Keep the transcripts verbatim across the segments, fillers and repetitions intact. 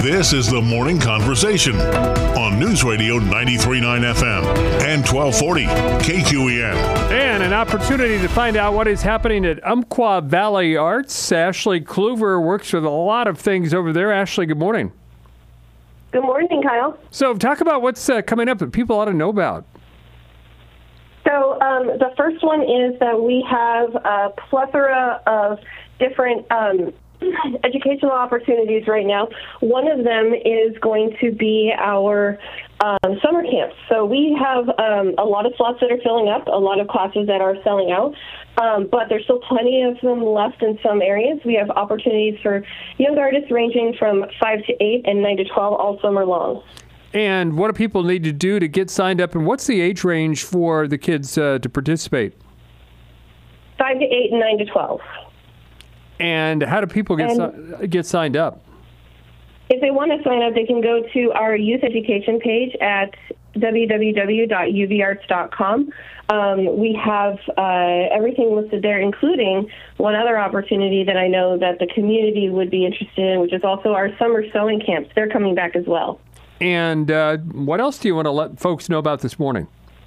This is the Morning Conversation on News Radio ninety-three point nine F M and twelve forty K Q E N. And an opportunity to find out what is happening at Umpqua Valley Arts. Ashley Kluver works with a lot of things over there. Ashley, good morning. Good morning, Kyle. So talk about what's uh, coming up that people ought to know about. So um, the first one is that we have a plethora of different um, educational opportunities right now. One of them is going to be our um, summer camps. So we have um, a lot of slots that are filling up, a lot of classes that are selling out, um, but there's still plenty of them left in some areas. We have opportunities for young artists ranging from five to eight and nine to twelve all summer long. And what do people need to do to get signed up, and what's the age range for the kids uh, to participate? five to eight and nine to twelve. And how do people get and si- get signed up? If they want to sign up, they can go to our youth education page at w w w dot u v arts dot com. Um, we have uh, everything listed there, including one other opportunity that I know that the community would be interested in, which is also our summer sewing camps. They're coming back as well. And uh, what else do you want to let folks know about this morning?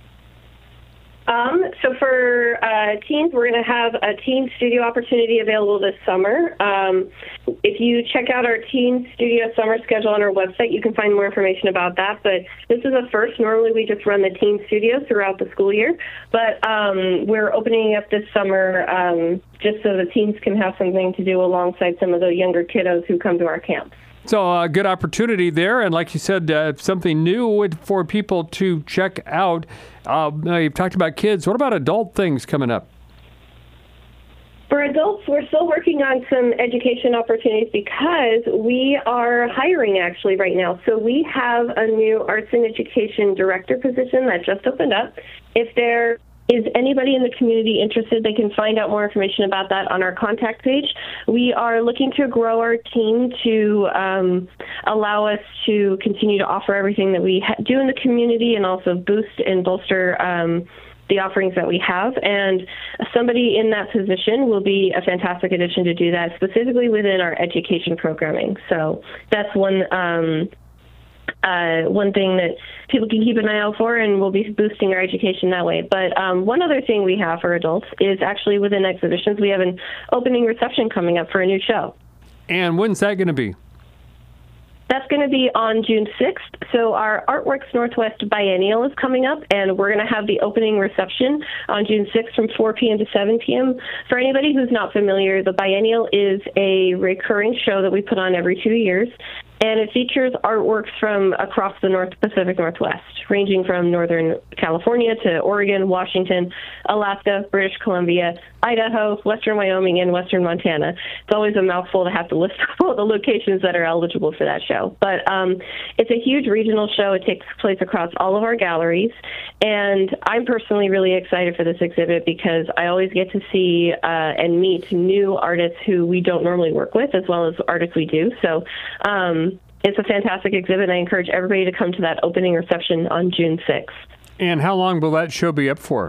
Um, so for uh, teens, we're going to have a teen studio opportunity available this summer. Um, if you check out our teen studio summer schedule on our website, you can find more information about that. But this is a first. Normally, we just run the teen studio throughout the school year. But um, we're opening up this summer um, just so the teens can have something to do alongside some of the younger kiddos who come to our camps. So a uh, good opportunity there, and like you said, uh, something new for people to check out. Uh, you've talked about kids. What about adult things coming up? For adults, we're still working on some education opportunities because we are hiring actually right now. So we have a new arts and education director position that just opened up. If there is anybody in the community interested, they can find out more information about that on our contact page. We are looking to grow our team to um, allow us to continue to offer everything that we ha- do in the community and also boost and bolster um, the offerings that we have. And somebody in that position will be a fantastic addition to do that, specifically within our education programming. So that's one um, Uh, one thing that people can keep an eye out for, and we'll be boosting our education that way. But um, one other thing we have for adults is actually within exhibitions, we have an opening reception coming up for a new show. And when's that going to be? That's going to be on June sixth. So our Artworks Northwest Biennial is coming up, and we're going to have the opening reception on June sixth from four p.m. to seven p.m. For anybody who's not familiar, the Biennial is a recurring show that we put on every two years. And it features artworks from across the North Pacific Northwest, ranging from Northern California to Oregon, Washington, Alaska, British Columbia, Idaho, Western Wyoming, and Western Montana. It's always a mouthful to have to list all the locations that are eligible for that show. But um, it's a huge regional show. It takes place across all of our galleries. And I'm personally really excited for this exhibit because I always get to see uh, and meet new artists who we don't normally work with, as well as artists we do. So um, it's a fantastic exhibit, and I encourage everybody to come to that opening reception on June sixth. And how long will that show be up for?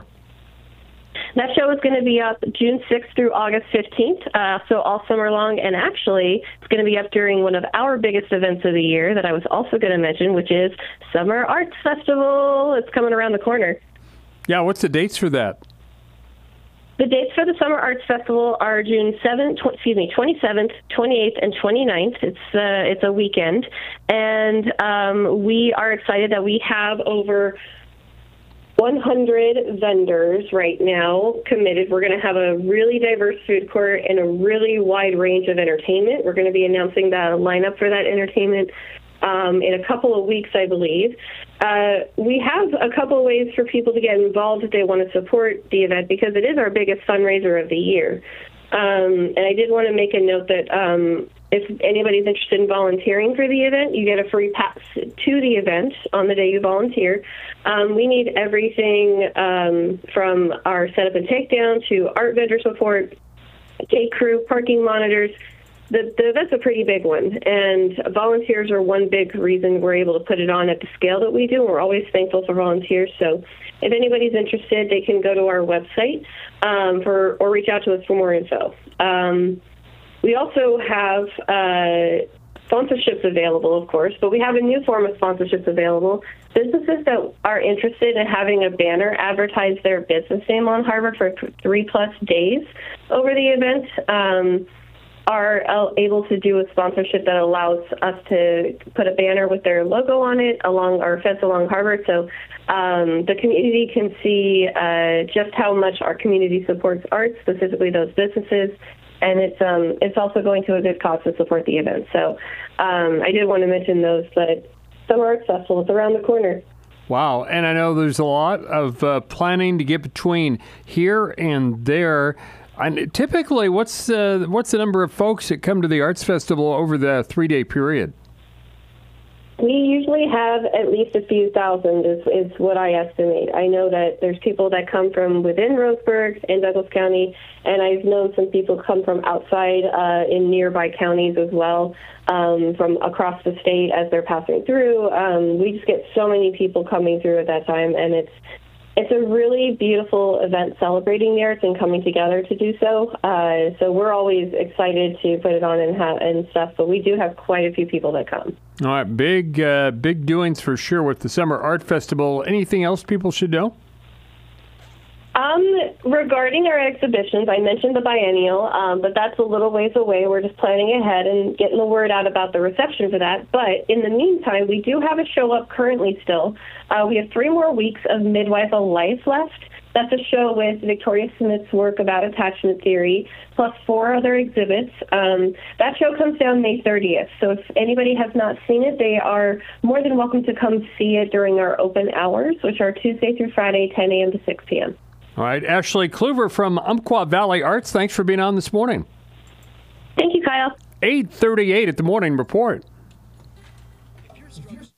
That show is going to be up June sixth through August fifteenth, uh, so all summer long. And actually, it's going to be up during one of our biggest events of the year that I was also going to mention, which is Summer Arts Festival. It's coming around the corner. Yeah, what's the dates for that? The dates for the Summer Arts Festival are June seventh, tw- excuse me, twenty-seventh, twenty-eighth, and twenty-ninth. It's uh, it's a weekend, and um, we are excited that we have over one hundred vendors right now committed. We're going to have a really diverse food court and a really wide range of entertainment. We're going to be announcing the lineup for that entertainment um, in a couple of weeks, I believe. Uh, we have a couple of ways for people to get involved if they want to support the event, because it is our biggest fundraiser of the year. Um, and I did want to make a note that um, if anybody's interested in volunteering for the event, you get a free pass to the event on the day you volunteer. Um, we need everything um, from our setup and takedown to art vendor support, day crew, parking monitors. The, the event's a pretty big one, and volunteers are one big reason we're able to put it on at the scale that we do. We're always thankful for volunteers. So if anybody's interested, they can go to our website um, for or reach out to us for more info. Um, we also have uh, sponsorships available, of course, but we have a new form of sponsorships available. Businesses that are interested in having a banner advertise their business name on Harvard for three plus days over the event um, are able to do a sponsorship that allows us to put a banner with their logo on it along our fence along Harvard. So um, the community can see uh, just how much our community supports art, specifically those businesses. And it's um, it's also going to a good cause to support the event. So um, I did want to mention those, but Summer Arts Festival is around the corner. Wow. And I know there's a lot of uh, planning to get between here and there. And typically, what's uh, what's the number of folks that come to the Arts Festival over the three-day period? We usually have at least a few thousand is, is what I estimate. I know that there's people that come from within Roseburg and Douglas County, and I've known some people come from outside uh, in nearby counties as well, um, from across the state as they're passing through. Um, we just get so many people coming through at that time, and it's It's a really beautiful event celebrating the arts and coming together to do so. Uh, so we're always excited to put it on and, ha- and stuff, but we do have quite a few people that come. All right, big, uh, big doings for sure with the Summer Art Festival. Anything else people should know? Um, regarding our exhibitions, I mentioned the biennial, um, but that's a little ways away. We're just planning ahead and getting the word out about the reception for that. But in the meantime, we do have a show up currently still. Uh, we have three more weeks of Midwife a Life left. That's a show with Victoria Smith's work about attachment theory, plus four other exhibits. Um, that show comes down May thirtieth. So if anybody has not seen it, they are more than welcome to come see it during our open hours, which are Tuesday through Friday, ten a.m. to six p.m. All right, Ashley Kluver from Umpqua Valley Arts, thanks for being on this morning. Thank you, Kyle. eight thirty-eight at the Morning Report.